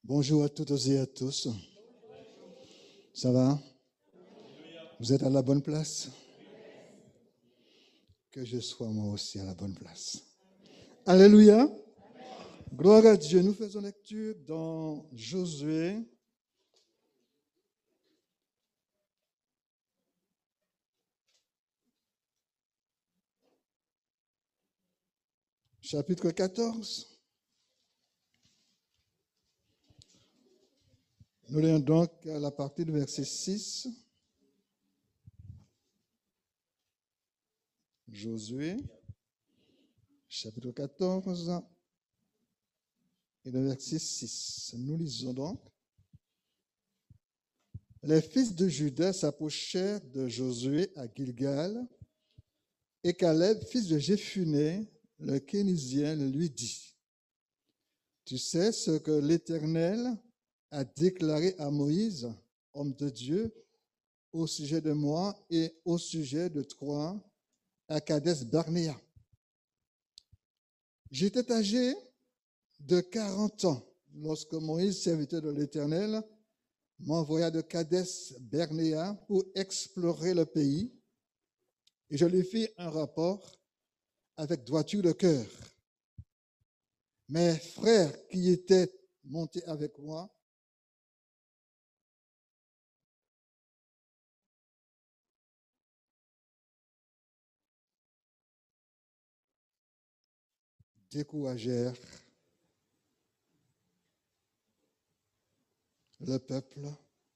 Bonjour à toutes et à tous. Ça va? Vous êtes à la bonne place? Que je sois moi aussi à la bonne place. Alléluia. Gloire à Dieu. Nous faisons lecture dans Josué. Chapitre 14. Nous lisons donc à la partie du verset 6. Josué, chapitre 14, et le verset 6. Nous lisons donc. Les fils de Juda s'approchèrent de Josué à Gilgal, et Caleb, fils de Jéphuné, le Kénizien, lui dit: Tu sais ce que l'Éternel a déclaré à Moïse, homme de Dieu, au sujet de moi et au sujet de toi à Kadès Barnéa. J'étais âgé de 40 ans lorsque Moïse, serviteur de l'Éternel, m'envoya de Kadès Barnéa pour explorer le pays, et je lui fis un rapport avec droiture de cœur. Mes frères qui étaient montés avec moi découragèrent le peuple.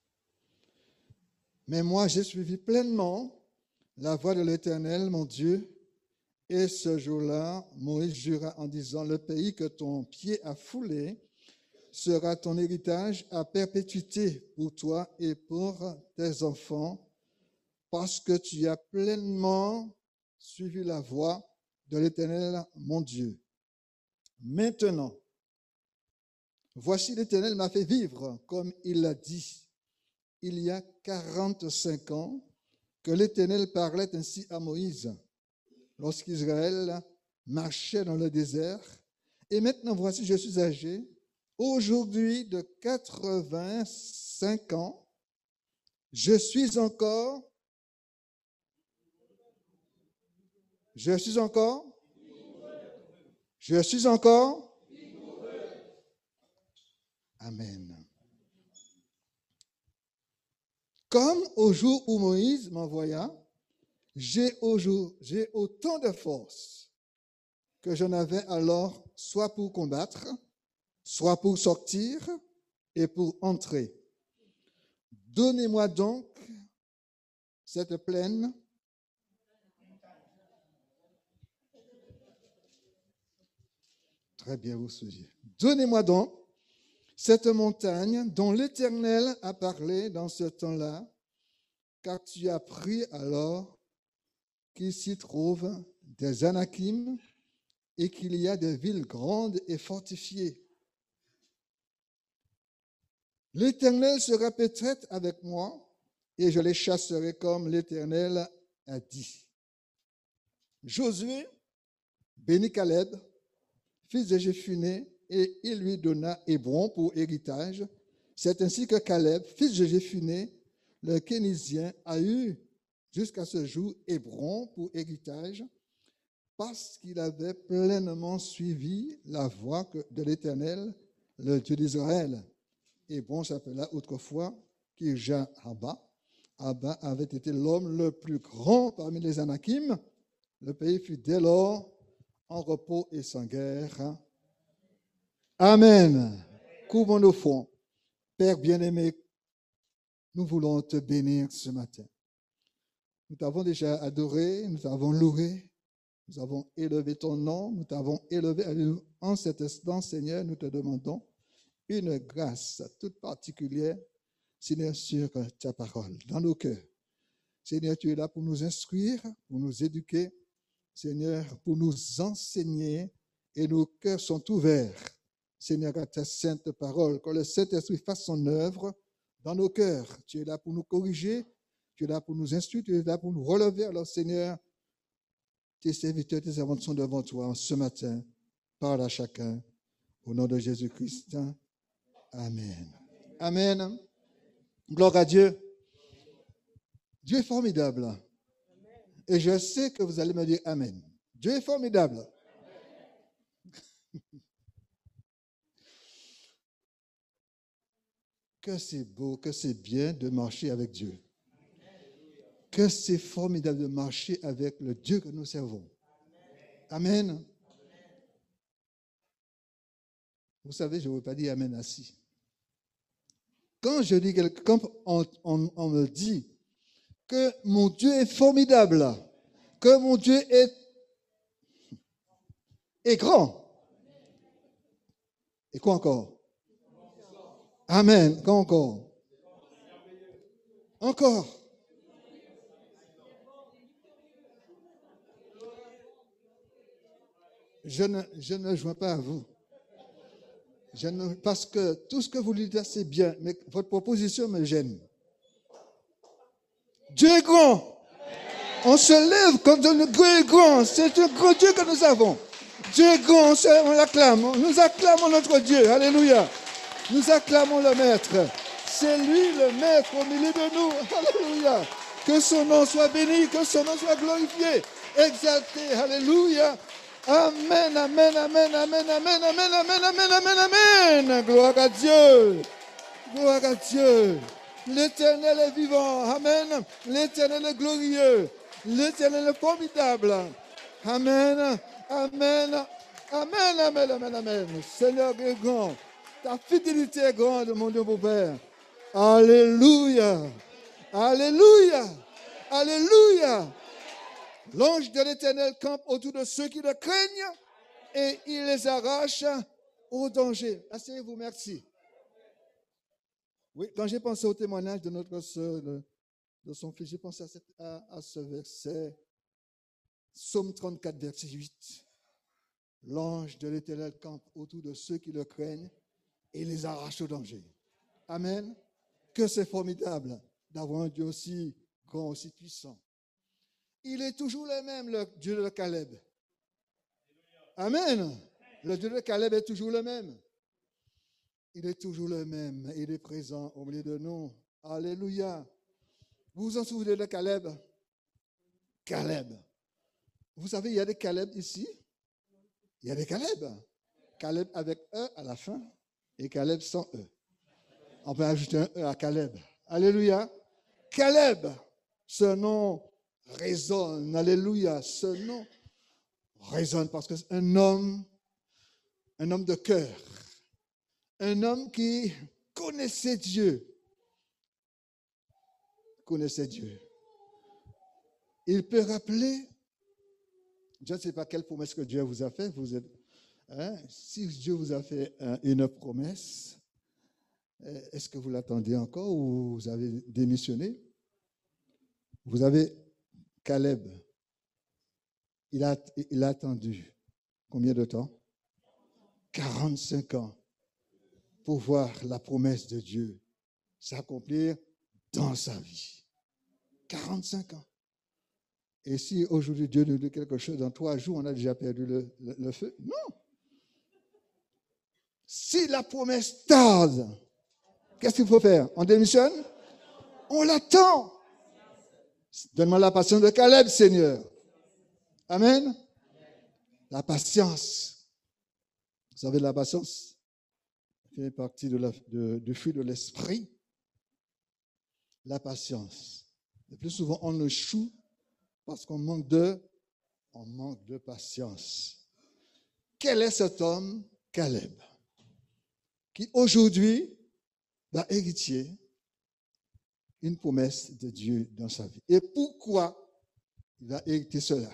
Mais moi, j'ai suivi pleinement la voie de l'Éternel, mon Dieu. Et ce jour-là, Moïse jura en disant: Le pays que ton pied a foulé sera ton héritage à perpétuité pour toi et pour tes enfants, parce que tu as pleinement suivi la voie de l'Éternel, mon Dieu. Maintenant, voici l'Éternel m'a fait vivre, comme il l'a dit, il y a 45 ans, que l'Éternel parlait ainsi à Moïse, lorsqu'Israël marchait dans le désert. Et maintenant, voici, je suis âgé, aujourd'hui de 85 ans, je suis encore, Amen. Comme au jour où Moïse m'envoya, j'ai autant de force que j'en avais alors, soit pour combattre, soit pour sortir et pour entrer. Donnez-moi donc cette plaine très bien, vous souliez. Donnez-moi donc cette montagne dont l'Éternel a parlé dans ce temps-là, car tu as appris alors qu'il s'y trouve des Anakim et qu'il y a des villes grandes et fortifiées. L'Éternel sera peut-être avec moi et je les chasserai comme l'Éternel a dit. Josué bénit Caleb, fils de Jéphuné, et il lui donna Hébron pour héritage. C'est ainsi que Caleb, fils de Jéphuné, le Kénizien, a eu jusqu'à ce jour Hébron pour héritage, parce qu'il avait pleinement suivi la voie de l'Éternel, le Dieu d'Israël. Hébron s'appela autrefois Kirja Abba. Abba avait été l'homme le plus grand parmi les Anakim. Le pays fut dès lors en repos et sans guerre. Amen. Couvrons nos fronts. Père bien-aimé, nous voulons te bénir ce matin. Nous t'avons déjà adoré, nous t'avons loué, nous avons élevé ton nom, nous t'avons élevé. En cet instant, Seigneur, nous te demandons une grâce toute particulière, Seigneur, sur ta parole, dans nos cœurs. Seigneur, tu es là pour nous instruire, pour nous éduquer, Seigneur, pour nous enseigner, et nos cœurs sont ouverts, Seigneur, à ta sainte parole, que le Saint-Esprit fasse son œuvre dans nos cœurs. Tu es là pour nous corriger, tu es là pour nous instruire, tu es là pour nous relever. Alors, Seigneur, tes serviteurs, tes servantes sont devant toi ce matin. Parle à chacun. Au nom de Jésus-Christ. Amen. Amen. Gloire à Dieu. Dieu est formidable. Et je sais que vous allez me dire Amen. Dieu est formidable. Que c'est beau, que c'est bien de marcher avec Dieu. Que c'est formidable de marcher avec le Dieu que nous servons. Amen. Vous savez, je ne veux pas dire Amen assis. Quand je dis quand on me dit que mon Dieu est formidable, que mon Dieu est grand. Et quoi encore? Amen. Quoi encore? Encore. Je ne joins pas à vous. Parce que tout ce que vous dites, c'est bien, mais votre proposition me gêne. Dieu est grand. On se lève quand Dieu est grand. C'est un grand Dieu que nous avons. Dieu est grand, on l'acclame. Nous acclamons notre Dieu. Alléluia. Nous acclamons le Maître. C'est lui le Maître au milieu de nous. Alléluia. Que son nom soit béni, que son nom soit glorifié, exalté. Alléluia. Amen, amen, amen, amen, amen, amen, amen, amen, amen, amen. Gloire à Dieu. Gloire à Dieu. L'Éternel est vivant. Amen. L'Éternel est glorieux. L'Éternel est formidable. Amen. Amen. Amen, amen, amen, amen. Seigneur est grand. Ta fidélité est grande, mon Dieu, mon Père. Alléluia. Alléluia. Alléluia. L'ange de l'Éternel campe autour de ceux qui le craignent et il les arrache au danger. Asseyez-vous, merci. Oui, quand j'ai pensé au témoignage de notre sœur, de son fils, j'ai pensé à ce verset, Psaume 34, verset 8. L'ange de l'Éternel campe autour de ceux qui le craignent et les arrache au danger. Amen. Que c'est formidable d'avoir un Dieu aussi grand, aussi puissant. Il est toujours le même, le Dieu de Caleb. Amen. Le Dieu de Caleb est toujours le même. Il est toujours le même. Il est présent au milieu de nous. Alléluia. Vous vous en souvenez de Caleb? Caleb. Vous savez, il y a des Caleb ici. Il y a des Caleb. Caleb avec E à la fin et Caleb sans E. On peut ajouter un E à Caleb. Alléluia. Caleb, ce nom résonne. Alléluia. Ce nom résonne parce que c'est un homme de cœur. Un homme qui connaissait Dieu. Connaissait Dieu. Il peut rappeler, je ne sais pas quelle promesse que Dieu vous a fait. Si Dieu vous a fait une promesse, est-ce que vous l'attendez encore ou vous avez démissionné? Vous avez Caleb. Il a attendu combien de temps? 45 ans pour voir la promesse de Dieu s'accomplir dans sa vie. 45 ans. Et si aujourd'hui Dieu nous dit quelque chose, dans 3 jours, on a déjà perdu le feu? Non. Si la promesse tarde, qu'est-ce qu'il faut faire? On démissionne? On l'attend. Donne-moi la patience de Caleb, Seigneur. Amen. La patience. Vous savez, la patience fait partie du fruit de l'esprit. La patience. Le plus souvent, on échoue parce qu'on manque de patience. Quel est cet homme, Caleb, qui aujourd'hui va hériter une promesse de Dieu dans sa vie? Et pourquoi il va hériter cela?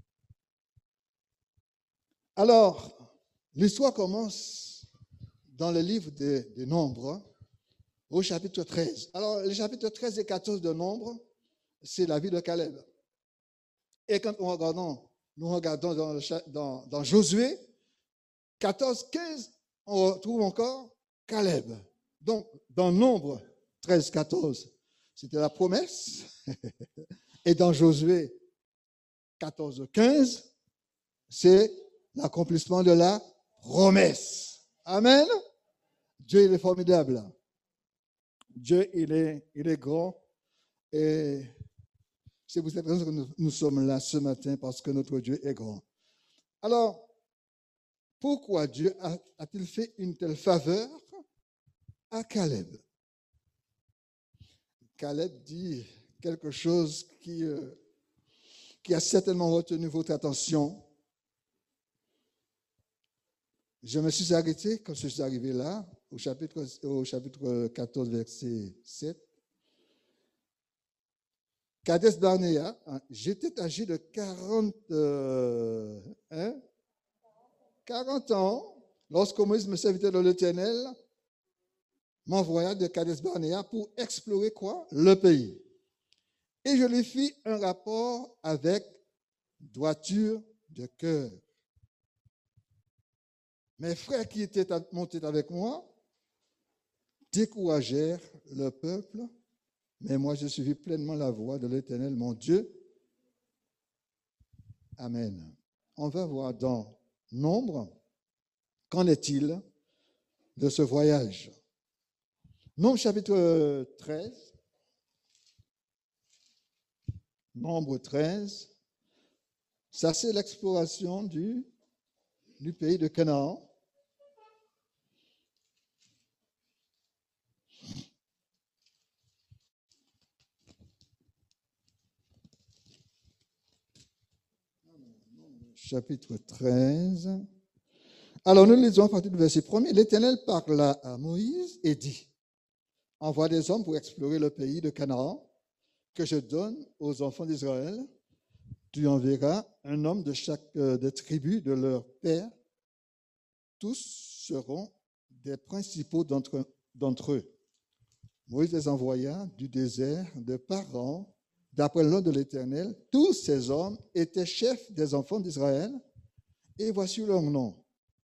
Alors, l'histoire commence dans le livre des Nombres, au chapitre 13. Alors, les chapitres 13 et 14 de Nombres, c'est la vie de Caleb. Et quand nous regardons dans Josué 14, 15, on retrouve encore Caleb. Donc, dans Nombre 13, 14, c'était la promesse. Et dans Josué 14, 15, c'est l'accomplissement de la promesse. Amen. Dieu, il est formidable. Dieu, il est grand. Et c'est pour cette raison que nous sommes là ce matin, parce que notre Dieu est grand. Alors, pourquoi Dieu a-t-il fait une telle faveur à Caleb? Caleb dit quelque chose qui a certainement retenu votre attention. Je me suis arrêté quand je suis arrivé là, au chapitre 14, verset 7. Kadesh Barnéa, j'étais âgé de 40 ans, lorsque Moïse, me serviteur de l'Éternel, m'envoya de Kadesh Barnéa pour explorer quoi? Le pays. Et je lui fis un rapport avec droiture de cœur. Mes frères qui étaient montés avec moi découragèrent le peuple, mais moi je suivis pleinement la voie de l'Éternel, mon Dieu. Amen. On va voir dans Nombre, qu'en est-il de ce voyage? Nombre chapitre 13. Nombre 13. Ça, c'est l'exploration du pays de Canaan. Chapitre 13. Alors, nous lisons à partir du verset 1er. L'Éternel parla à Moïse et dit: envoie des hommes pour explorer le pays de Canaan que je donne aux enfants d'Israël. Tu enverras un homme de chaque des tribus de leur père. Tous seront des principaux d'entre eux. Moïse les envoya du désert de Paran, d'après le nom de l'Éternel. Tous ces hommes étaient chefs des enfants d'Israël, et voici leurs noms.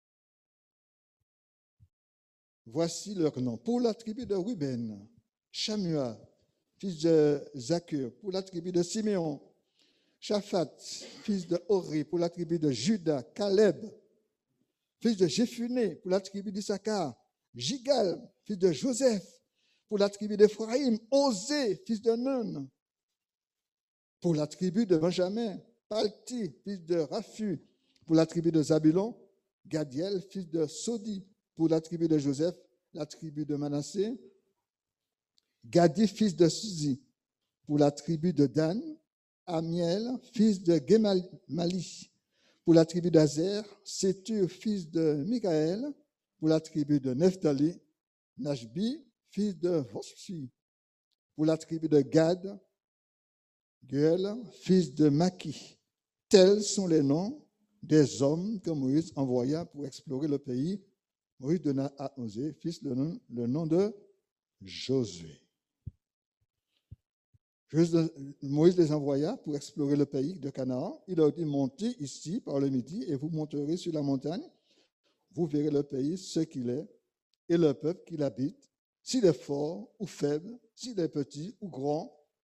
Voici leurs noms. Pour la tribu de Ruben, Shamua, fils de Zakur. Pour la tribu de Siméon, Shaphat, fils de Hori. Pour la tribu de Juda, Caleb, fils de Jephuné. Pour la tribu d'Issachar, Jigal, fils de Joseph. Pour la tribu d'Ephraïm, Osée, fils de Nun. Pour la tribu de Benjamin, Palti, fils de Raphu. Pour la tribu de Zabulon, Gadiel, fils de Sodi. Pour la tribu de Joseph, la tribu de Manassé, Gadi, fils de Suzi. Pour la tribu de Dan, Amiel, fils de Gemali. Pour la tribu d'Azer, Sétur, fils de Mikaël. Pour la tribu de Nephtali, Nashbi, fils de Vossi. Pour la tribu de Gad, Guel, fils de Maki. Tels sont les noms des hommes que Moïse envoya pour explorer le pays. Moïse donna à Osée, fils, le nom de Josué. Moïse les envoya pour explorer le pays de Canaan. Il leur dit: montez ici par le midi et vous monterez sur la montagne. Vous verrez le pays, ce qu'il est, et le peuple qu'il habite, s'il est fort ou faible, s'il est petit ou grand,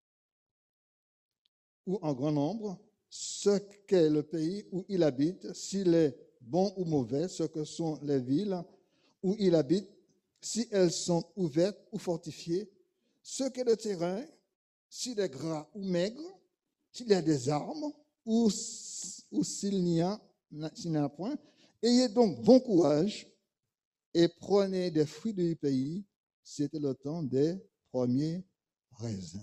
ou en grand nombre, ce qu'est le pays où il habite, s'il est bon ou mauvais, ce que sont les villes où il habite, si elles sont ouvertes ou fortifiées, ce qu'est le terrain, s'il est gras ou maigre, s'il y a des arbres ou s'il n'y en a point. Ayez donc bon courage et prenez des fruits du pays. C'était le temps des premiers raisins.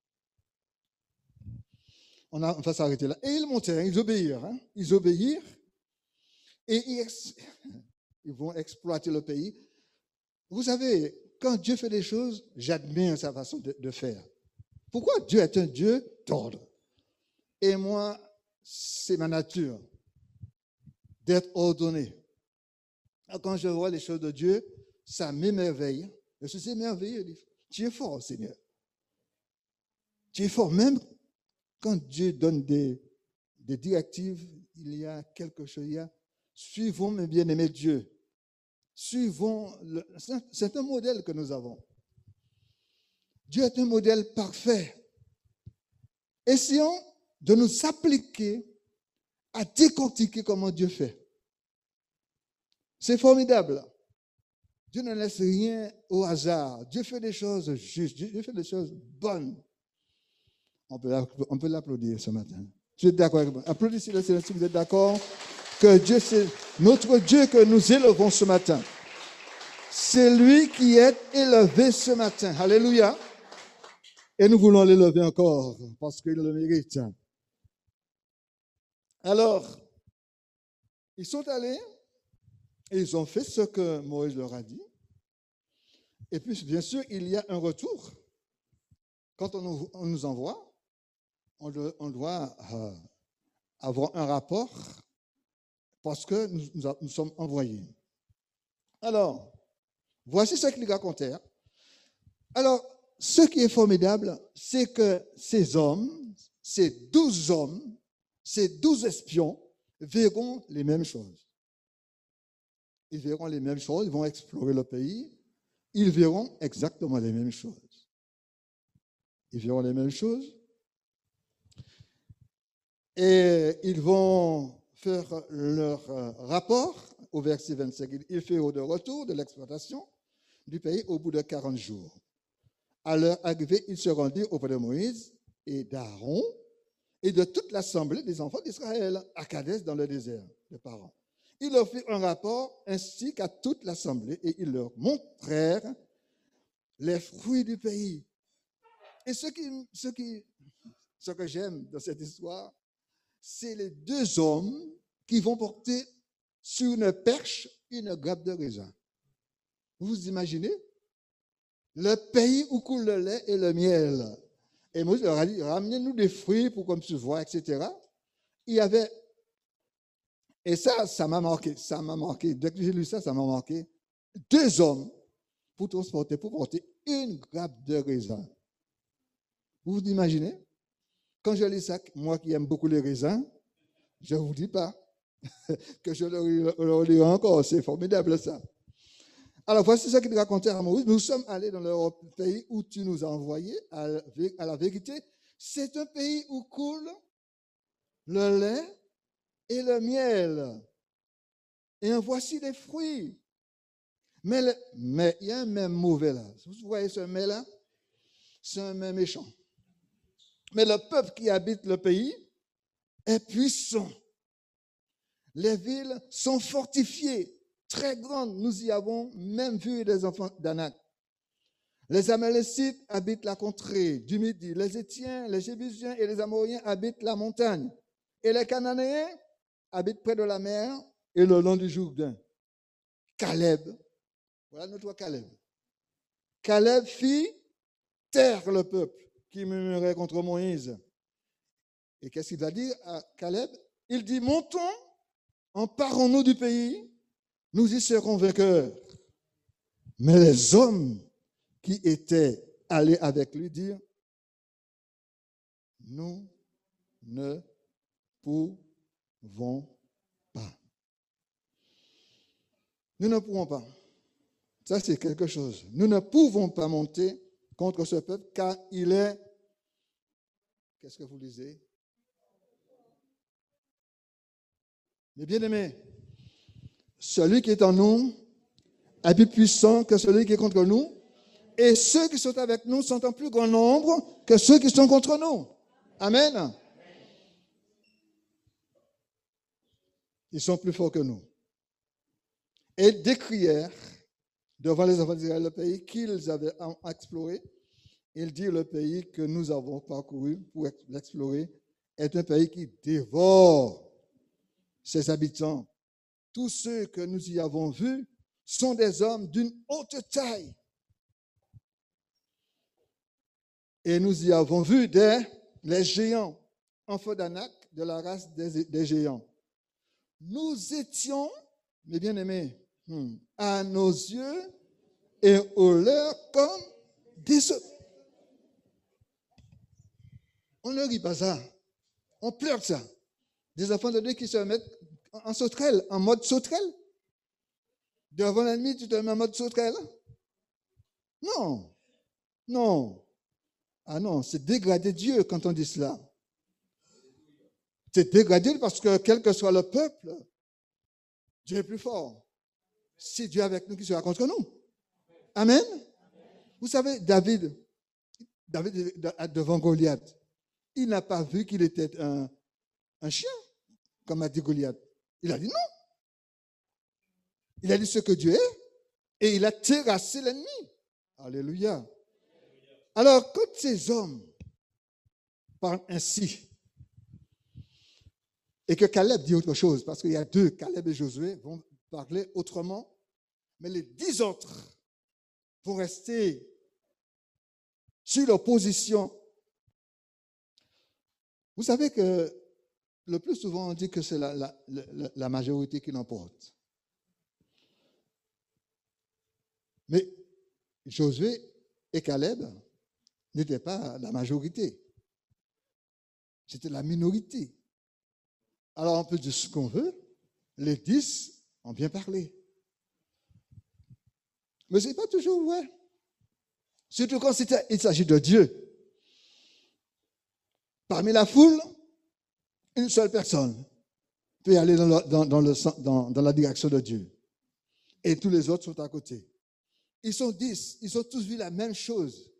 On va s'arrêter là. Et ils montèrent, ils obéirent. Ils obéirent et ils vont exploiter le pays. Vous savez, quand Dieu fait des choses, j'admire sa façon de faire. Pourquoi Dieu est un Dieu d'ordre? Et moi, c'est ma nature d'être ordonné. Quand je vois les choses de Dieu, ça m'émerveille. Je suis émerveillé. Tu es fort, Seigneur. Tu es fort. Même quand Dieu donne des directives, il y a quelque chose. Suivons, mes bien-aimés, Dieu. Suivons. C'est un modèle que nous avons. Dieu est un modèle parfait. Essayons de nous appliquer à décortiquer comment Dieu fait. C'est formidable. Dieu ne laisse rien au hasard. Dieu fait des choses justes. Dieu fait des choses bonnes. On peut l'applaudir ce matin. Tu es d'accord avec moi? Applaudissez le Seigneur si vous êtes d'accord que Dieu, c'est notre Dieu que nous élevons ce matin. C'est lui qui est élevé ce matin. Alléluia. Et nous voulons l'élever encore parce qu'il le mérite. Alors, ils sont allés et ils ont fait ce que Moïse leur a dit. Et puis, bien sûr, il y a un retour. Quand on nous envoie, on doit avoir un rapport parce que nous sommes envoyés. Alors, voici ce qu'ils racontèrent. Alors, ce qui est formidable, c'est que ces hommes, ces 12 hommes, ces 12 espions verront les mêmes choses. Ils verront les mêmes choses, ils vont explorer le pays, ils verront exactement les mêmes choses. Ils verront les mêmes choses et ils vont faire leur rapport au verset 25. Ils feront de retour de l'exploitation du pays au bout de 40 jours. À leur arrivée, ils se rendirent auprès de Moïse et d'Aaron et de toute l'assemblée des enfants d'Israël à Kadès dans le désert de Paran. Ils leur firent un rapport ainsi qu'à toute l'assemblée et ils leur montrèrent les fruits du pays. Et ce que j'aime dans cette histoire, c'est les 2 hommes qui vont porter sur une perche une grappe de raisin. Vous imaginez? Le pays où coule le lait et le miel. Et Moïse leur a dit, ramenez-nous des fruits pour qu'on puisse voir, etc. Il y avait, et ça m'a marqué. Dès que j'ai lu ça m'a marqué. 2 hommes pour porter une grappe de raisin. Vous vous imaginez? Quand je lis ça, moi qui aime beaucoup les raisins, je ne vous dis pas que je le lirai encore. C'est formidable ça. Alors, voici ce qu'il racontait à Moïse. Nous sommes allés dans le pays où tu nous as envoyés. À la vérité, c'est un pays où coule le lait et le miel. Et en voici les fruits. Mais il y a un même mauvais là. Vous voyez ce mais là? C'est un mais méchant. Mais le peuple qui habite le pays est puissant. Les villes sont fortifiées, très grandes. Nous y avons même vu des enfants d'Anak. Les Amalécites habitent la contrée du Midi. Les Étiens, les Jébusiens et les Amoriens habitent la montagne. Et les Cananéens habitent près de la mer et le long du Jourdain. Caleb, voilà notre Caleb. Caleb fit taire le peuple qui murmurait contre Moïse. Et qu'est-ce qu'il va dire à Caleb? Il dit, montons, emparons-nous du pays, nous y serons vainqueurs. Mais les hommes qui étaient allés avec lui dirent, nous ne pouvons pas. Nous ne pouvons pas. Ça, c'est quelque chose. Nous ne pouvons pas monter contre ce peuple car il est... Qu'est-ce que vous lisez? Mais bien aimé, celui qui est en nous est plus puissant que celui qui est contre nous. Et ceux qui sont avec nous sont en plus grand nombre que ceux qui sont contre nous. Amen. Ils sont plus forts que nous. Et ils décrièrent devant les enfants d'Israël le pays qu'ils avaient exploré. Ils dirent le pays que nous avons parcouru pour l'explorer est un pays qui dévore ses habitants. Tous ceux que nous y avons vus sont des hommes d'une haute taille. Et nous y avons vu les géants, enfants d'Anak, de la race des géants. Nous étions, mes bien-aimés, à nos yeux et aux leurs comme des... On ne rit pas ça. On pleure ça. Des enfants de Dieu qui se mettent en sauterelle, en mode sauterelle. Devant l'ennemi, tu te mets en mode sauterelle. Non. Non. Ah non, c'est dégrader Dieu quand on dit cela. C'est dégrader parce que quel que soit le peuple, Dieu est plus fort. Si Dieu est avec nous, qui sera contre nous? Amen. Vous savez, David devant Goliath, il n'a pas vu qu'il était un chien, comme a dit Goliath. Il a dit non. Il a dit ce que Dieu est et il a terrassé l'ennemi. Alléluia. Alors, quand ces hommes parlent ainsi, et que Caleb dit autre chose, parce qu'il y a deux, Caleb et Josué vont parler autrement, mais les 10 autres vont rester sur leur position. Vous savez que le plus souvent on dit que c'est la majorité qui l'emporte. Mais Josué et Caleb n'étaient pas la majorité. C'était la minorité. Alors on peut dire ce qu'on veut, les 10 ont bien parlé. Mais ce n'est pas toujours vrai. Surtout quand il s'agit de Dieu. Parmi la foule, une seule personne peut aller dans la direction de Dieu. Et tous les autres sont à côté. Ils sont 10, ils ont tous vu la même chose.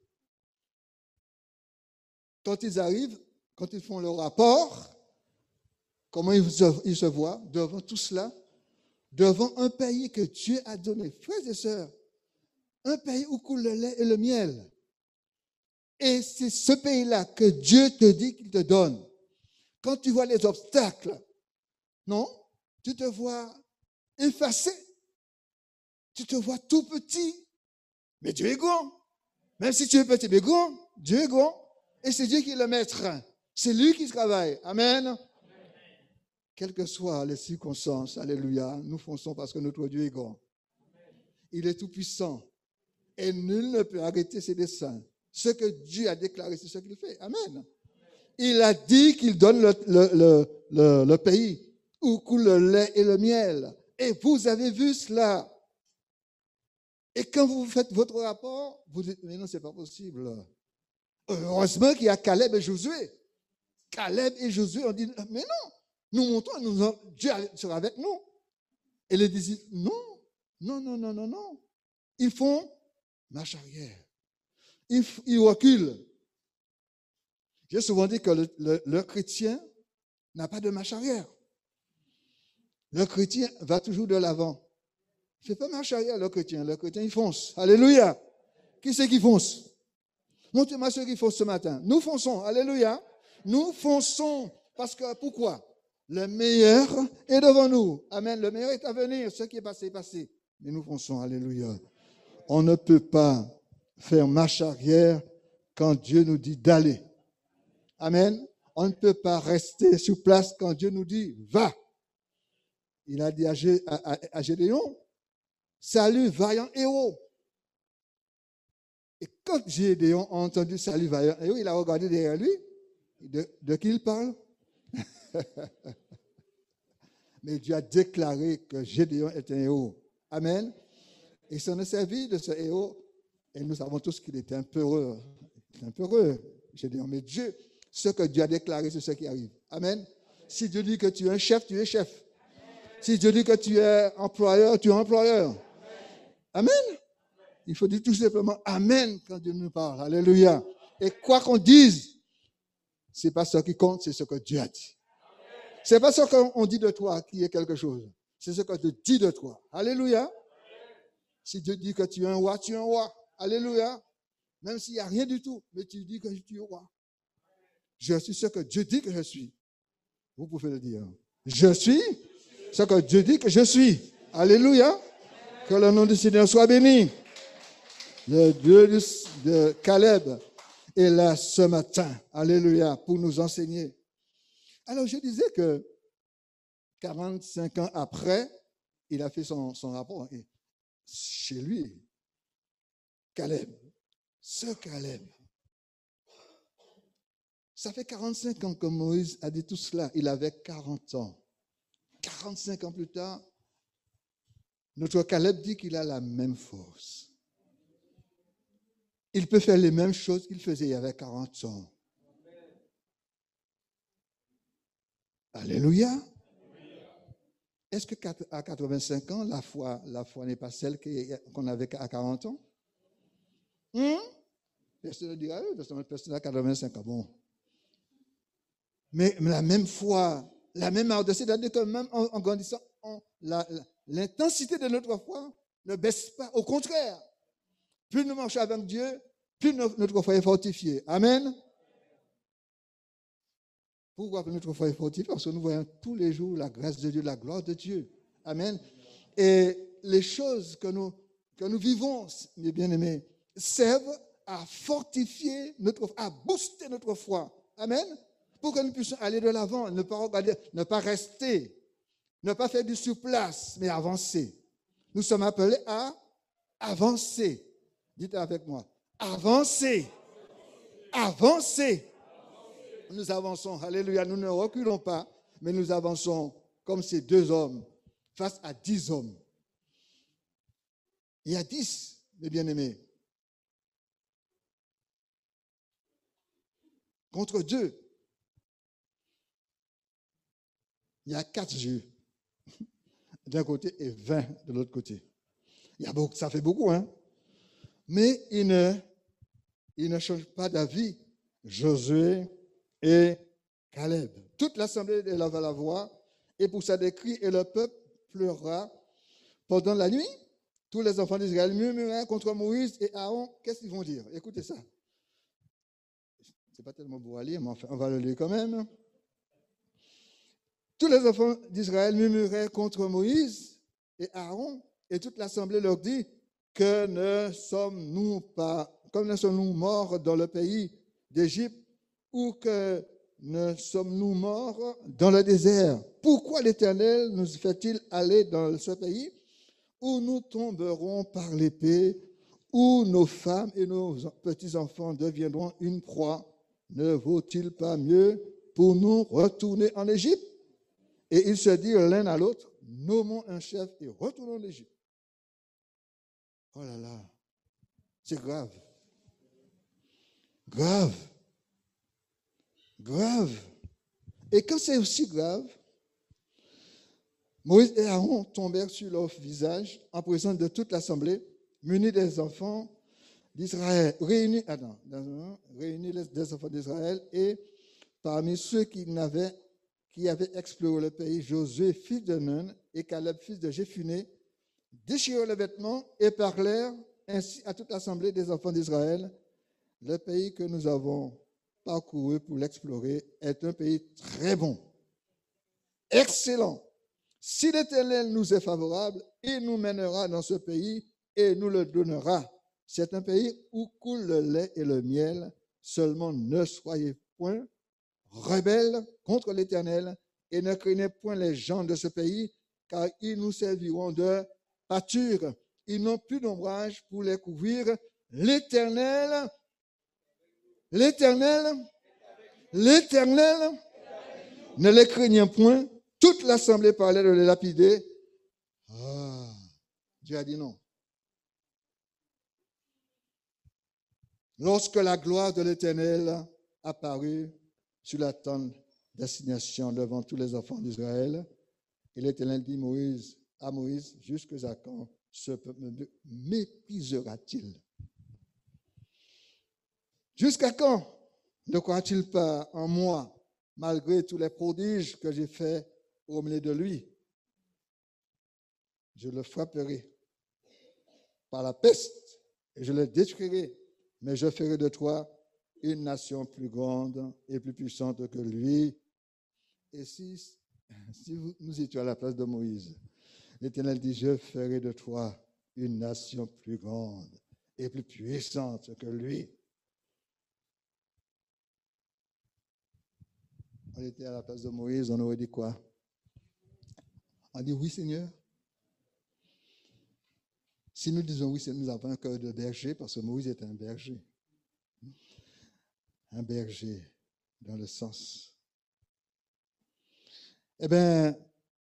Quand ils arrivent, quand ils font leur rapport, comment ils se voient devant tout cela, devant un pays que Dieu a donné. Frères et sœurs, un pays où coule le lait et le miel. Et c'est ce pays-là que Dieu te dit qu'il te donne. Quand tu vois les obstacles, non, tu te vois effacé. Tu te vois tout petit. Mais Dieu est grand. Même si tu es petit, mais grand, Dieu est grand. Et c'est Dieu qui est le maître. C'est lui qui travaille. Amen. Quelles que soient les circonstances, alléluia, nous fonçons parce que notre Dieu est grand. Il est tout puissant. Et nul ne peut arrêter ses desseins. Ce que Dieu a déclaré, c'est ce qu'il fait. Amen. Il a dit qu'il donne le pays où coule le lait et le miel. Et vous avez vu cela. Et quand vous faites votre rapport, vous dites, mais non, c'est pas possible. Heureusement qu'il y a Caleb et Josué. Caleb et Josué ont dit, mais non, nous montons, Dieu sera avec nous. Et les disciples, non. Ils font marche arrière. Ils reculent. J'ai souvent dit que le chrétien n'a pas de marche arrière. Le chrétien va toujours de l'avant. Il ne fait pas marche arrière, le chrétien. Le chrétien, il fonce. Alléluia. Qui c'est qui fonce? Montrez-moi ceux qui foncent ce matin. Nous fonçons. Alléluia. Nous fonçons. Parce que, pourquoi? Le meilleur est devant nous. Amen. Le meilleur est à venir. Ce qui est passé est passé. Mais nous fonçons. Alléluia. On ne peut pas faire marche arrière quand Dieu nous dit d'aller. Amen. On ne peut pas rester sur place quand Dieu nous dit va. Il a dit à Gédéon, salut vaillant héros. Et quand Gédéon a entendu salut vaillant héros, il a regardé derrière lui. De qui il parle? Mais Dieu a déclaré que Gédéon est un héros. Amen. Et s'en est servi de ce héros. Et nous savons tous qu'il était un peu heureux. Il est un peu heureux, Gédéon. Mais Dieu, ce que Dieu a déclaré, c'est ce qui arrive. Amen. Si Dieu dit que tu es un chef, tu es chef. Si Dieu dit que tu es employeur, tu es employeur. Amen. Il faut dire tout simplement Amen quand Dieu nous parle. Alléluia. Et quoi qu'on dise, ce n'est pas ce qui compte, c'est ce que Dieu a dit. Ce n'est pas ce qu'on dit de toi qui est quelque chose. C'est ce que Dieu dit de toi. Alléluia. Si Dieu dit que tu es un roi, tu es un roi. Alléluia. Même s'il n'y a rien du tout, mais tu dis que tu es roi. Je suis ce que Dieu dit que je suis. Vous pouvez le dire. Je suis ce que Dieu dit que je suis. Alléluia. Que le nom du Seigneur soit béni. Le Dieu de Caleb est là ce matin. Alléluia. Pour nous enseigner. Alors je disais que 45 ans après, il a fait son rapport. Et chez lui, Caleb, ce Caleb, ça fait 45 ans que Moïse a dit tout cela. Il avait 40 ans. 45 ans plus tard, notre Caleb dit qu'il a la même force. Il peut faire les mêmes choses qu'il faisait il y avait 40 ans. Alléluia. Est-ce qu'à 85 ans, la foi n'est pas celle qu'on avait à 40 ans? Personne ne dira, personne n'a 85 ans. Bon. Mais la même foi, la même ardeur, c'est-à-dire que même en grandissant, l'intensité de notre foi ne baisse pas. Au contraire, plus nous marchons avec Dieu, plus notre foi est fortifiée. Amen. Pourquoi notre foi est fortifiée? Parce que nous voyons tous les jours la grâce de Dieu, la gloire de Dieu. Amen. Et les choses que nous vivons, mes bien-aimés, servent à fortifier notre foi, à booster notre foi. Amen. Pour que nous puissions aller de l'avant, ne pas regarder, ne pas rester, ne pas faire du surplace, mais avancer. Nous sommes appelés à avancer. Dites avec moi. Avancer. Avancer. Nous avançons. Alléluia. Nous ne reculons pas, mais nous avançons comme ces 2 hommes face à 10 hommes. Il y a 10, mes bien-aimés. Contre 2. Il y a 4 yeux d'un côté et 20 de l'autre côté. Il y a beaucoup, ça fait beaucoup, hein? Mais il ne change pas d'avis. Josué et Caleb. Toute l'assemblée éleva la voix et poussa des cris et le peuple pleura. Pendant la nuit, tous les enfants d'Israël murmuraient contre Moïse et Aaron. Qu'est-ce qu'ils vont dire? Écoutez ça. C'est pas tellement beau à lire, mais enfin, on va le lire quand même. Tous les enfants d'Israël murmuraient contre Moïse et Aaron, et toute l'assemblée leur dit, que ne sommes-nous morts dans le pays d'Égypte, ou que ne sommes-nous morts dans le désert? Pourquoi l'Éternel nous fait-il aller dans ce pays où nous tomberons par l'épée, où nos femmes et nos petits-enfants deviendront une proie? Ne vaut-il pas mieux pour nous retourner en Égypte? Et ils se dirent l'un à l'autre, nommons un chef et retournons en Égypte. Oh là là, c'est grave. Grave. Grave. Et quand c'est aussi grave, Moïse et Aaron tombèrent sur leur visage en présence de toute l'assemblée, munis des enfants d'Israël, réunis des enfants d'Israël, et parmi ceux qui avaient exploré le pays, Josué, fils de Nun, et Caleb, fils de Jephuné, déchirèrent les vêtements et parlèrent ainsi à toute l'assemblée des enfants d'Israël. Le pays que nous avons parcouru pour l'explorer est un pays très bon, excellent. Si l'Éternel nous est favorable, il nous mènera dans ce pays et nous le donnera. C'est un pays où coule le lait et le miel. Seulement ne soyez point rebelles contre l'Éternel et ne craignez point les gens de ce pays, car ils nous serviront de pâture. Ils n'ont plus d'ombrage pour les couvrir. L'Éternel ne les craignait point. Toute l'assemblée parlait de les lapider. Ah, Dieu a dit non. Lorsque la gloire de l'Éternel apparut sur la tente d'assignation devant tous les enfants d'Israël, et l'Éternel dit à Moïse, jusqu'à quand ce peuple me méprisera-t-il? Jusqu'à quand ne croit-il pas en moi, malgré tous les prodiges que j'ai faits au milieu de lui? Je le frapperai par la peste et je le détruirai, mais je ferai de toi une nation plus grande et plus puissante que lui. Et si nous étions à la place de Moïse, l'Éternel dit, je ferai de toi une nation plus grande et plus puissante que lui. On était à la place de Moïse, on aurait dit quoi? On dit oui, Seigneur. Si nous disons oui, Seigneur, nous avons un cœur de berger, parce que Moïse est un berger. Un berger, dans le sens. Eh bien,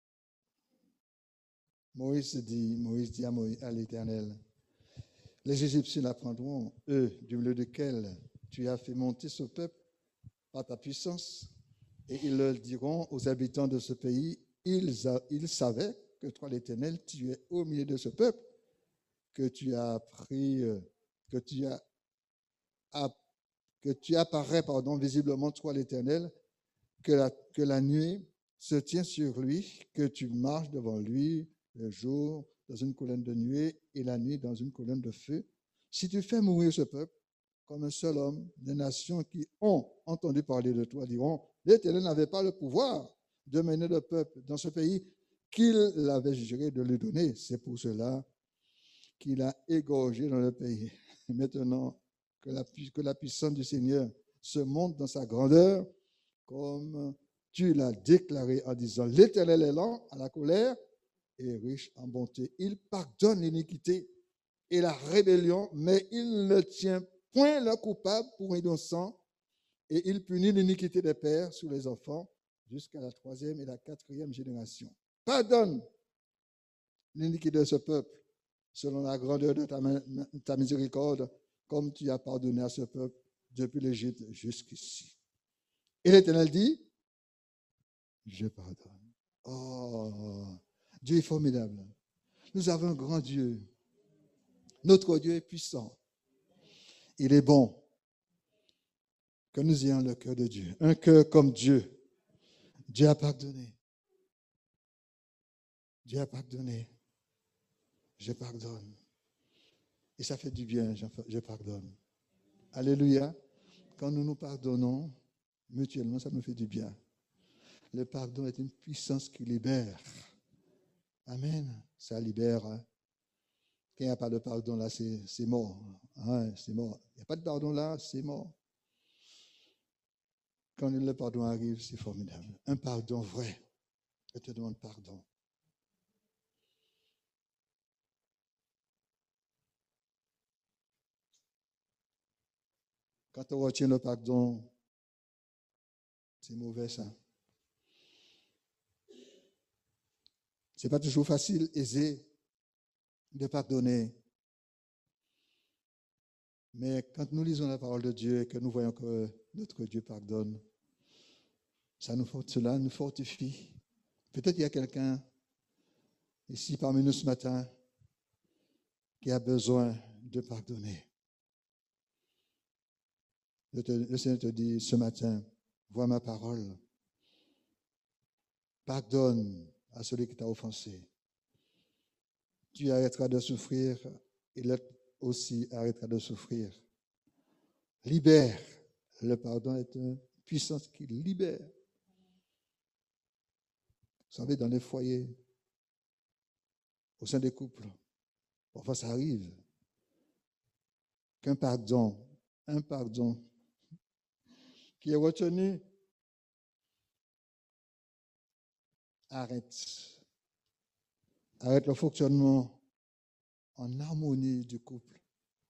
Moïse dit à l'Éternel, les Égyptiens apprendront, eux, du milieu duquel tu as fait monter ce peuple par ta puissance, et ils leur diront aux habitants de ce pays, ils savaient que toi, l'Éternel, tu es au milieu de ce peuple, que tu as que tu apparais, visiblement, toi l'Éternel, que la nuée se tient sur lui, que tu marches devant lui le jour dans une colonne de nuée et la nuit dans une colonne de feu. Si tu fais mourir ce peuple comme un seul homme, des nations qui ont entendu parler de toi diront, l'Éternel n'avait pas le pouvoir de mener le peuple dans ce pays qu'il avait juré de lui donner. C'est pour cela qu'il a égorgé dans le pays. Maintenant que la puissance du Seigneur se montre dans sa grandeur, comme tu l'as déclaré en disant, l'Éternel est lent à la colère et riche en bonté. Il pardonne l'iniquité et la rébellion, mais il ne tient point le coupable pour innocent, et il punit l'iniquité des pères sur les enfants jusqu'à la 3e et la 4e génération. Pardonne l'iniquité de ce peuple selon la grandeur de ta miséricorde, comme tu as pardonné à ce peuple depuis l'Égypte jusqu'ici. Et l'Éternel dit, je pardonne. Oh, Dieu est formidable. Nous avons un grand Dieu. Notre Dieu est puissant. Il est bon que nous ayons le cœur de Dieu. Un cœur comme Dieu. Dieu a pardonné. Dieu a pardonné. Je pardonne. Et ça fait du bien, je pardonne. Alléluia. Quand nous nous pardonnons mutuellement, ça nous fait du bien. Le pardon est une puissance qui libère. Amen. Ça libère. Hein. Quand il n'y a pas de pardon là, c'est mort. Hein, c'est mort. Il n'y a pas de pardon là, c'est mort. Quand le pardon arrive, c'est formidable. Un pardon vrai. Je te demande pardon. Quand on retient le pardon, c'est mauvais ça. Ce n'est pas toujours facile, aisé de pardonner. Mais quand nous lisons la parole de Dieu et que nous voyons que notre Dieu pardonne, cela nous fortifie. Peut-être qu'il y a quelqu'un ici parmi nous ce matin qui a besoin de pardonner. Le Seigneur te dit ce matin, vois ma parole. Pardonne à celui qui t'a offensé. Tu arrêteras de souffrir et l'autre aussi arrêtera de souffrir. Libère. Le pardon est une puissance qui libère. Vous savez, dans les foyers, au sein des couples, parfois ça arrive qu'un pardon qui est retenu, arrête le fonctionnement en harmonie du couple.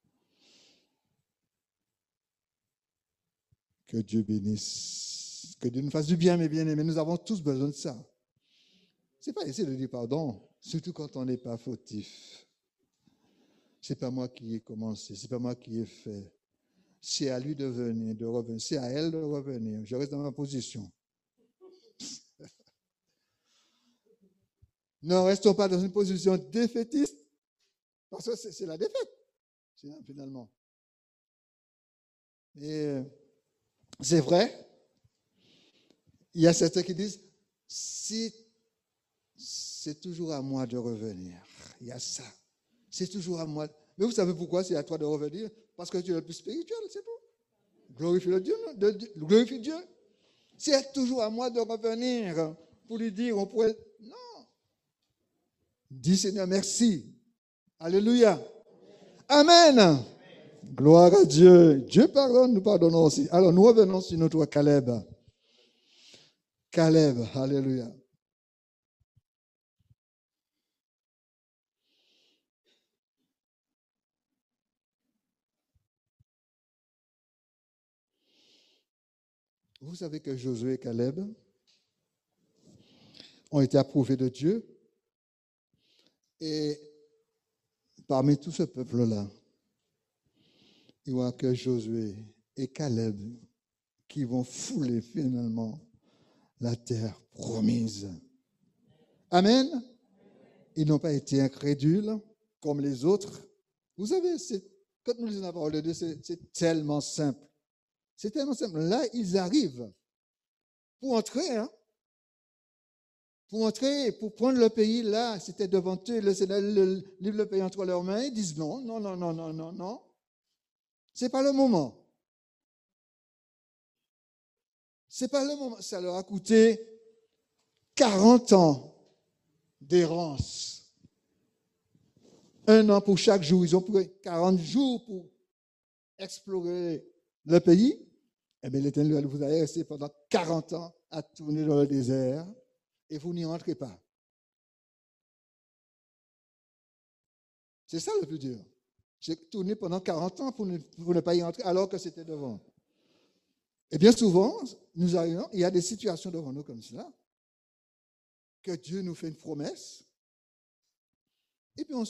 Que Dieu bénisse, que Dieu nous fasse du bien, mes bien-aimés. Nous avons tous besoin de ça. C'est pas essayer de dire pardon, surtout quand on n'est pas fautif. C'est pas moi qui ai commencé, c'est pas moi qui ai fait. C'est à lui de venir, de revenir. C'est à elle de revenir. Je reste dans ma position. Ne restons pas dans une position défaitiste, parce que c'est la défaite, finalement. Et c'est vrai, il y a certains qui disent, si c'est toujours à moi de revenir. Il y a ça. C'est toujours à moi. Mais vous savez pourquoi c'est à toi de revenir? Parce que tu es le plus spirituel, c'est tout. Glorifie Dieu. C'est toujours à moi de revenir pour lui dire, on pourrait... Non. Dis Seigneur, merci. Alléluia. Amen. Gloire à Dieu. Dieu pardonne, nous pardonnons aussi. Alors nous revenons sur notre Caleb. Caleb, alléluia. Vous savez que Josué et Caleb ont été approuvés de Dieu. Et parmi tout ce peuple-là, il n'y a que Josué et Caleb qui vont fouler finalement la terre promise. Amen. Ils n'ont pas été incrédules comme les autres. Vous savez, quand nous lisons la parole de Dieu, c'est tellement simple. C'est tellement simple. Là, ils arrivent pour entrer, hein, pour prendre le pays, là, c'était devant eux, le Seigneur livre le pays entre leurs mains, ils disent non, non, non, non, non, non, non. C'est pas le moment. C'est pas le moment. Ça leur a coûté 40 ans d'errance. 1 an pour chaque jour. Ils ont pris 40 jours pour explorer le pays. Eh bien, l'Éternel vous a resté pendant 40 ans à tourner dans le désert et vous n'y entrez pas. C'est ça le plus dur. J'ai tourné pendant 40 ans pour ne pas y entrer alors que c'était devant. Et bien souvent, nous arrivons, il y a des situations devant nous comme cela, que Dieu nous fait une promesse, et puis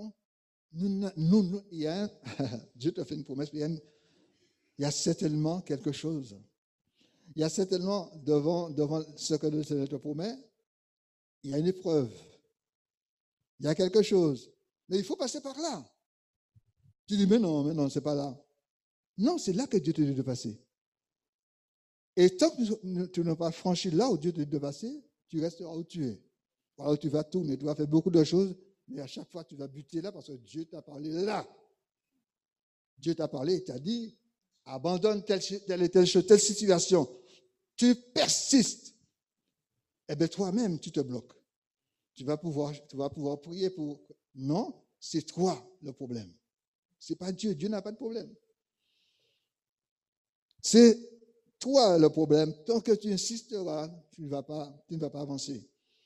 Dieu te fait une promesse, il y a certainement quelque chose. Il y a certainement devant ce que le Seigneur te promet, il y a une épreuve. Il y a quelque chose. Mais il faut passer par là. Tu dis, mais non, c'est pas là. Non, c'est là que Dieu te dit de passer. Et tant que tu n'as pas franchi là où Dieu te dit de passer, tu resteras où tu es. Alors tu vas tourner, tu vas faire beaucoup de choses, mais à chaque fois tu vas buter là parce que Dieu t'a parlé là. Dieu t'a parlé et t'a dit, abandonne telle et telle chose, telle situation. Tu persistes. Eh bien toi-même, tu te bloques. Tu vas pouvoir prier pour... Non, c'est toi le problème. Ce n'est pas Dieu. Dieu n'a pas de problème. C'est toi le problème. Tant que tu insisteras, tu ne vas pas avancer.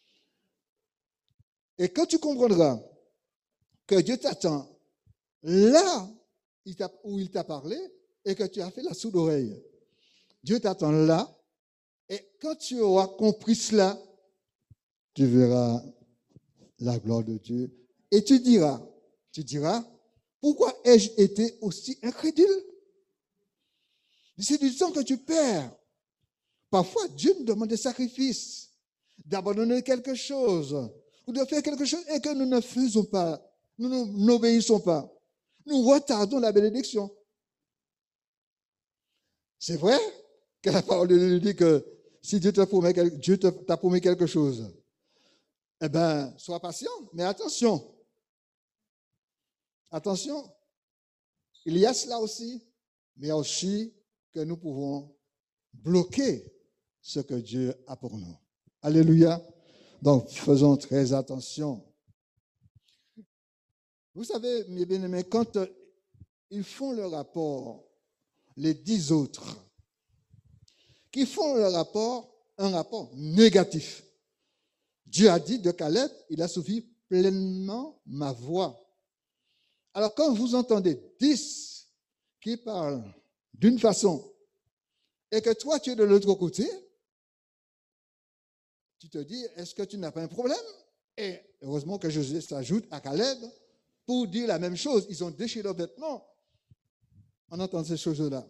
Et quand tu comprendras que Dieu t'attend là où il t'a parlé et que tu as fait la sourde oreille, Dieu t'attend là, et quand tu auras compris cela, tu verras la gloire de Dieu et tu diras, pourquoi ai-je été aussi incrédule? C'est du temps que tu perds. Parfois, Dieu nous demande des sacrifices, d'abandonner quelque chose, ou de faire quelque chose et que nous ne faisons pas, nous n'obéissons pas. Nous retardons la bénédiction. C'est vrai que la parole de Dieu dit que si Dieu t'a promis quelque chose, eh bien, sois patient, mais attention. Attention, il y a cela aussi, mais aussi que nous pouvons bloquer ce que Dieu a pour nous. Alléluia. Donc, faisons très attention. Vous savez, mes bien-aimés, quand ils font le rapport, les 10 autres, qui font un rapport négatif. Dieu a dit de Caleb, il a suivi pleinement ma voix. Alors, quand vous entendez 10 qui parlent d'une façon et que toi, tu es de l'autre côté, tu te dis, est-ce que tu n'as pas un problème? Et heureusement que Josué s'ajoute à Caleb pour dire la même chose. Ils ont déchiré leurs vêtements en entendant ces choses-là.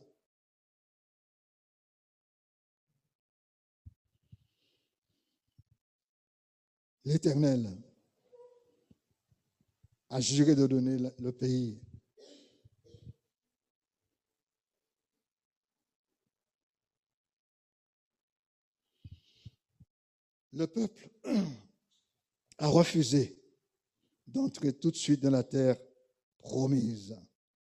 L'Éternel a juré de donner le pays. Le peuple a refusé d'entrer tout de suite dans la terre promise.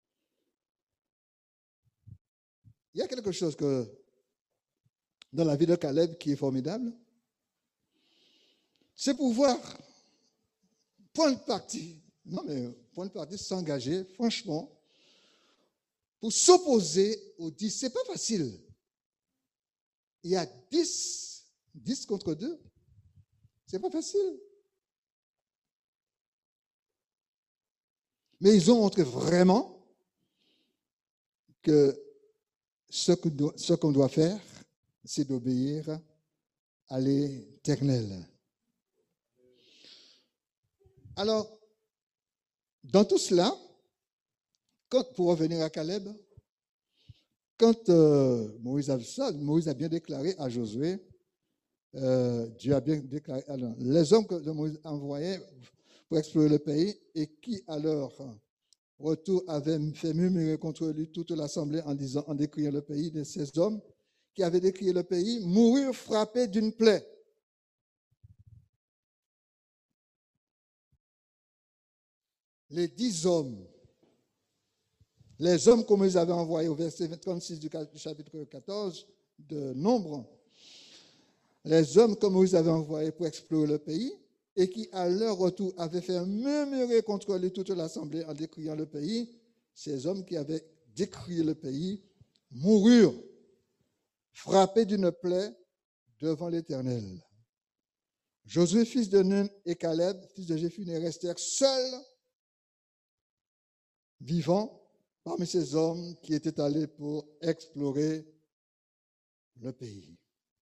Il y a quelque chose dans la vie de Caleb qui est formidable. C'est pouvoir prendre parti, s'engager, franchement, pour s'opposer aux 10. Ce n'est pas facile. Il y a 10 contre 2. Ce n'est pas facile. Mais ils ont montré vraiment que ce qu'on doit faire, c'est d'obéir à l'Éternel. Alors, dans tout cela, pour revenir à Caleb, quand Moïse a bien déclaré à Josué, Dieu a bien déclaré, alors, les hommes que Moïse envoyait pour explorer le pays et qui alors retour avait fait murmurer contre lui toute l'assemblée en décriant le pays de ces hommes qui avaient décrié le pays, moururent frappés d'une plaie. Les 10 hommes, les hommes comme ils avaient envoyés au verset 36 du chapitre 14 de Nombre, les hommes comme ils avaient envoyés pour explorer le pays et qui à leur retour avaient fait murmurer contre lui toute l'assemblée en décriant le pays, ces hommes qui avaient décrié le pays moururent frappés d'une plaie devant l'Éternel. Josué, fils de Nun, et Caleb, fils de Jéphuné, restèrent seuls, vivants, parmi ces hommes qui étaient allés pour explorer le pays.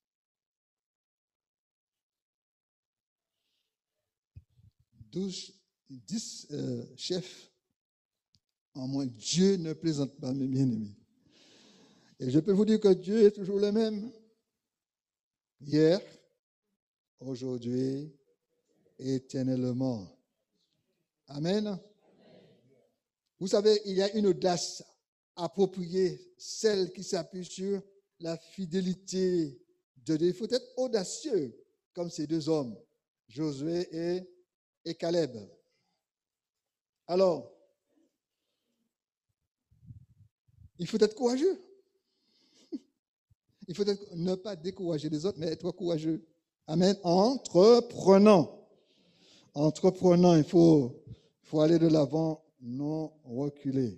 Dix chefs en moins. Dieu ne plaisante pas, mes bien-aimés. Et je peux vous dire que Dieu est toujours le même. Hier, aujourd'hui, éternellement. Amen. Vous savez, il y a une audace appropriée, celle qui s'appuie sur la fidélité de Dieu. Il faut être audacieux, comme ces deux hommes, Josué et Caleb. Alors, il faut être courageux. Il faut ne pas décourager les autres, mais être courageux. Amen. Entreprenant. Entreprenant, il faut aller de l'avant, non reculer.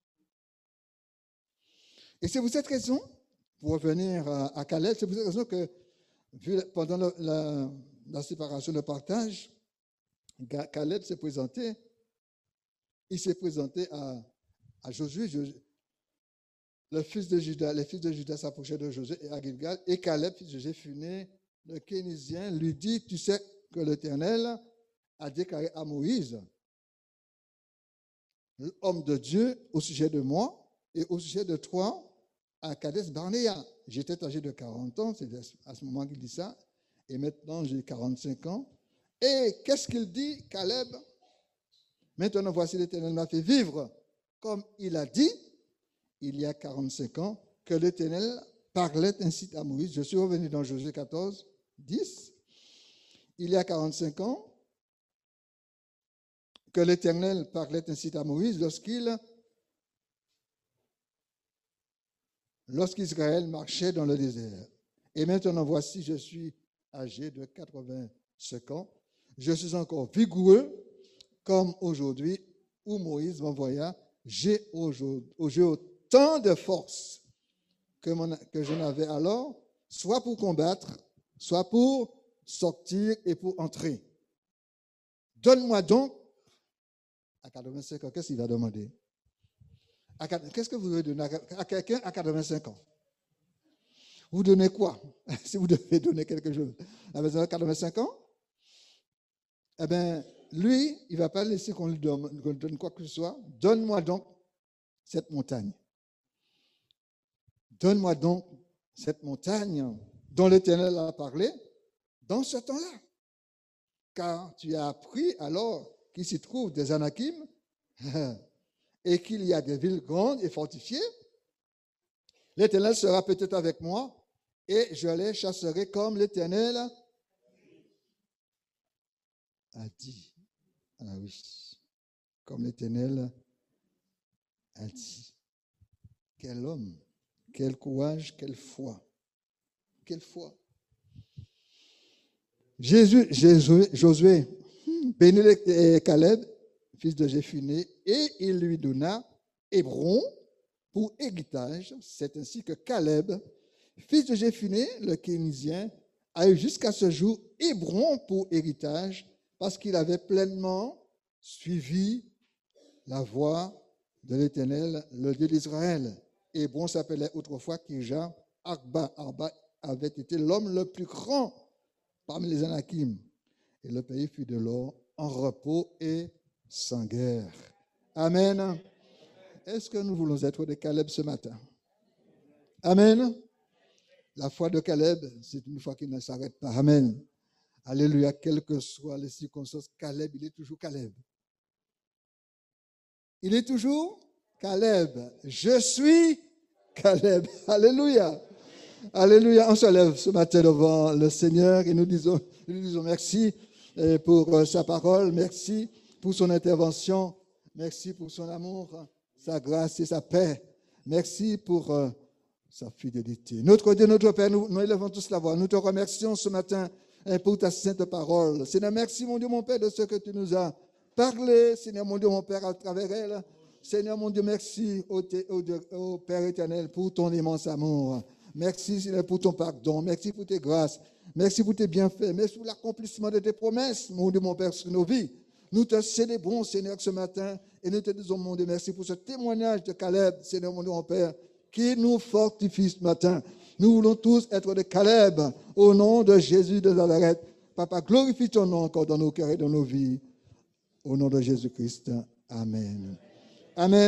Et c'est pour cette raison, pour revenir à Caleb, c'est pour cette raison que pendant la séparation, le partage, Caleb s'est présenté, il s'est présenté à Josué. Les fils de Juda s'approchaient de Josué et à Gilgal, et Caleb, fils de Jéphuné, le Kénizien, lui dit, tu sais que l'Éternel a déclaré à Moïse, l'homme de Dieu, au sujet de moi et au sujet de toi, à Kadesh Barnéa. J'étais âgé de 40 ans, c'est à ce moment qu'il dit ça, et maintenant j'ai 45 ans. Et qu'est-ce qu'il dit, Caleb? Maintenant, voici l'Éternel m'a fait vivre, comme il a dit, il y a 45 ans, que l'Éternel parlait ainsi à Moïse. Je suis revenu dans Josué 14, 10. Il y a 45 ans, que l'Éternel parlait ainsi à Moïse lorsqu'Israël marchait dans le désert. Et maintenant, voici, je suis âgé de 85 ans. Je suis encore vigoureux comme aujourd'hui où Moïse m'envoya. J'ai autant de force que je n'avais alors, soit pour combattre, soit pour sortir et pour entrer. Donne-moi donc, à 85 ans, qu'est-ce qu'il va demander? Qu'est-ce que vous devez donner à quelqu'un à 85 ans? Vous donnez quoi? Si vous devez donner quelque chose à 85 ans, eh bien, lui, il ne va pas laisser qu'on lui donne quoi que ce soit. Donne-moi donc cette montagne. Donne-moi donc cette montagne dont l'Éternel a parlé dans ce temps-là. Car tu as appris alors qu'il s'y trouve des Anakim et qu'il y a des villes grandes et fortifiées. L'Éternel sera peut-être avec moi et je les chasserai comme l'Éternel a dit. Ah oui, comme l'Éternel a dit. Quel homme, quel courage, quelle foi. Quelle foi. Josué bénit Caleb, fils de Jéphuné, et il lui donna Hébron pour héritage. C'est ainsi que Caleb, fils de Jéphuné, le Kénizien, a eu jusqu'à ce jour Hébron pour héritage, parce qu'il avait pleinement suivi la voie de l'Éternel, le Dieu d'Israël. Hébron s'appelait autrefois Kirja Arba. Arba avait été l'homme le plus grand parmi les Anakim. Et le pays fut de l'or en repos et sans guerre. Amen. Est-ce que nous voulons être des Caleb ce matin? Amen. La foi de Caleb, c'est une foi qui ne s'arrête pas. Amen. Alléluia. Quelles que soient les circonstances, Caleb, il est toujours Caleb. Il est toujours Caleb. Je suis Caleb. Alléluia. Alléluia. On se lève ce matin devant le Seigneur et nous disons merci pour sa parole. Merci pour son intervention. Merci pour son amour, sa grâce et sa paix. Merci pour sa fidélité. Notre Dieu, notre Père, nous élevons tous la voix. Nous te remercions ce matin pour ta sainte parole. Seigneur, merci mon Dieu, mon Père, de ce que tu nous as parlé. Seigneur, mon Dieu, mon Père, à travers elle. Seigneur, mon Dieu, merci au Père éternel pour ton immense amour. Merci, Seigneur, pour ton pardon. Merci pour tes grâces. Merci pour tes bienfaits. Merci pour l'accomplissement de tes promesses, mon Dieu, mon Père, sur nos vies. Nous te célébrons, Seigneur, ce matin et nous te disons, mon Dieu, merci pour ce témoignage de Caleb, Seigneur, mon Dieu, mon Père, qui nous fortifie ce matin. Nous voulons tous être des Caleb au nom de Jésus de Nazareth. Papa, glorifie ton nom encore dans nos cœurs et dans nos vies. Au nom de Jésus-Christ. Amen. Amen.